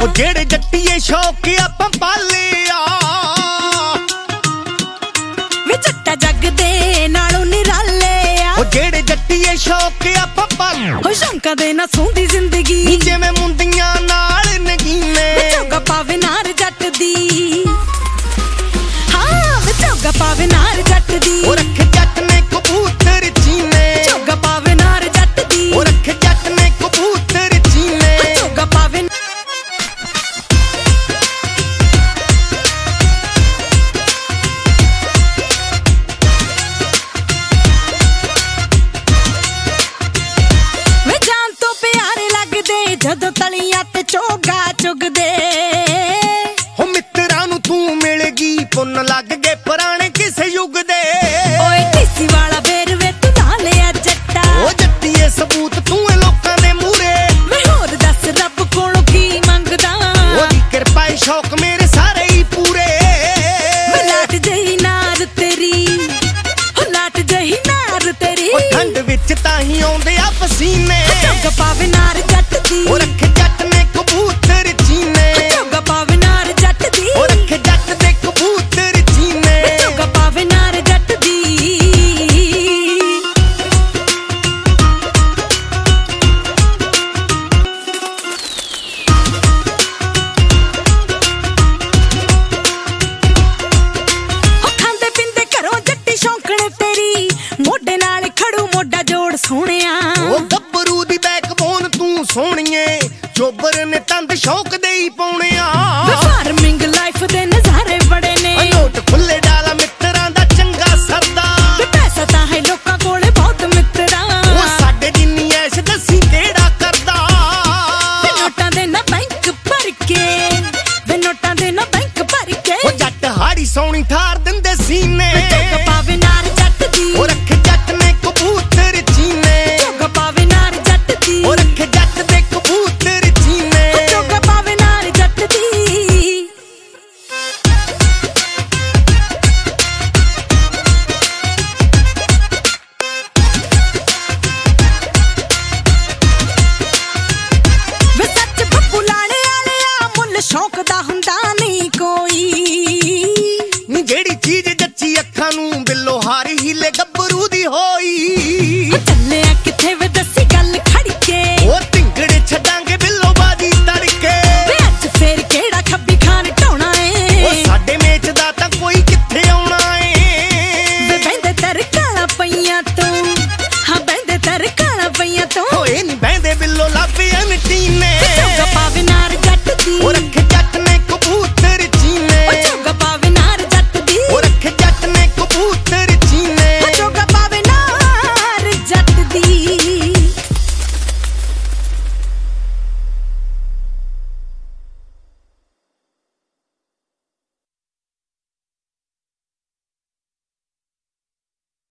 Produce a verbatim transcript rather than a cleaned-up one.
ਉਹ ਜਿਹੜੇ ਜੱਟੀਏ ਸ਼ੌਕ ਆਪਾਂ ਪਾਲਿਆ ਵੇ ਜੱਟਾ ਜੱਗ ਦੇ ਨਾਲੋਂ ਨਿਰਾਲੇ ਆ। ਉਹ ਜਿਹੜੇ ਜੱਟੀਏ ਸ਼ੌਕ ਆਪਾਂ ਪਾਲਿਆ ਹੋ ਸ਼ੌਂਕਾਂ ਦੇ ਨਾ ਸੌਂਦੀ ਜ਼ਿੰਦਗੀ ਜਿਵੇਂ ਮੁੰਦੀਆਂ ਨਾਲ ਨਗੀਨੇ। ਵੇ ਚੋਗਾ ਪਾਵੇ ਨਾਰ ਜੱਟ ਦੀ, ਹਾਂ ਵੇ ਚੋਗਾ ਪਾਵੇ ਨਾਰ ਜੱਟ ਦੀ। ਉਹ ਰੱਖ ਜੱਟ ਨੇ ਕਬੂਤਰ ਚੀਨੇ, ਚੋਗਾ ਪਾਵੇ ਨਾਰ ਜੱਟ ਦੀ। ਉਹ ਰੱਖ ਜੱਟ ਨੇ ਕਬੂਤਰ ਚੀਨੇ। ਚੋਗਾ ਪਾਵੇ ਵੇ ਜਾਨ ਤੋਂ ਪਿਆਰੇ ਲੱਗਦੇ ਜਦੋਂ ਤਲੀਆਂ ਤੇ ਚੋਗਾ ਚੁਗਦੇ। ਹੋ ਮਿੱਤਰਾਂ ਨੂੰ ਤੂੰ ਮਿਲਗੀ ਪੁੰਨ ਲੱਗ ਗਏ ਪੁਰਾਣੇ ਕਿਸੇ ਯੁੱਗ ਦੇ। ਓਏ ਟੀਸੀ ਵਾਲਾ ਵੇਰਵੇ ਤੂੰ ਲਾ ਲਿਆ ਜੱਟਾ। ਉਹ ਜੱਟੀਏ ਸਬੂਤ ਤੂੰ ਏ ਲੋਕਾਂ ਦੇ ਮੂਹਰੇ। ਵੇ ਹੋਰ ਦੱਸ ਰੱਬ ਕੋਲੋਂ ਕੀ ਮੰਗਦਾ। ਉਹਦੀ ਕਿਰਪਾ ਏ ਸ਼ੌਕ ਮੇਰੇ ਸਾਰੇ ਹੀ ਪੂਰੇ। ਵੇ ਲਾਟ ਜਹੀ ਨਾਰ ਤੇਰੀ, ਹੋ ਲਾਟ ਜਹੀ ਨਾਰ ਤੇਰੀ। ਉਹ ਠੰਡ ਵਿੱਚ ਤਾਂ ਹੀ ਆਉਂਦੇ ਆ ਪਸੀਨੇ। ਚੋਗਾ ਪਾਵੇ ਨਾਰ ਜੱਟ ਦੀ। ਉਹ ਰੱਖ ਜੱਟ ਨੇ ਕਬੂਤਰ ਚੀਨੇ। ਚੋਗਾ ਪਾਵੇ ਨਾਰ ਜੱਟ ਦੀ। ਉਹ ਰੱਖ ਜੱਟ ਦੇ ਕਬੂਤਰ ਚੀਨੇ। ਚੋਗਾ ਪਾਵੇ ਨਾਰ ਜੱਟ ਦੀ। ਹੋ ਖਾਂਦੇ ਪੀਂਦੇ ਘਰੋਂ ਜੱਟੀ ਸ਼ੌਂਕਣ ਤੇਰੀ, ਮੋਢੇ ਨਾਲ ਖੜੂ ਮੋਢਾ ਜੋੜ ਸੋਹਣਿਆ। ਉਹ ਗੱਭਰੂ ਦੀ ਬੈਕਬੋਨ ਤੂੰ ਸੋਹਣੀਏ, ਚੋਬਰ ਨੇ ਤੰਦ ਸ਼ੌਕ ਦੇ ਹੀ ਪਾਉਣਿਆ। ਫਾਰਮਿੰਗ ਲਾਈਫ ਦੇ ਨਜ਼ਾਰੇ ਬੜੇ ਨੇ, ਨੋਟ ਖੁੱਲੇ ਡਾਲਾ ਮਿੱਤਰਾਂ ਦਾ ਚੰਗਾ ਸਰਦਾ। ਤੇ ਪੈਸਾ ਤਾਂ ਹੈ ਲੋਕਾਂ ਕੋਲੇ ਬਹੁਤ ਮਿੱਤਰਾਂ। ਉਹ ਸਾਡੇ ਜਿੰਨੀ ਐਸ਼ ਦੱਸੀ ਕਿਹੜਾ ਕਰਦਾ। ਵੇ ਨੋਟਾਂ ਦੇ ਨਾ ਬੈਂਕ ਭਰ ਕੇ, ਵੇ ਨੋਟਾਂ ਦੇ ਨਾ ਬੈਂਕ ਭਰ ਕੇ। ਉਹ ਜੱਟ ਹਾੜੀ ਸੋਹਣੀ ਥਾਰ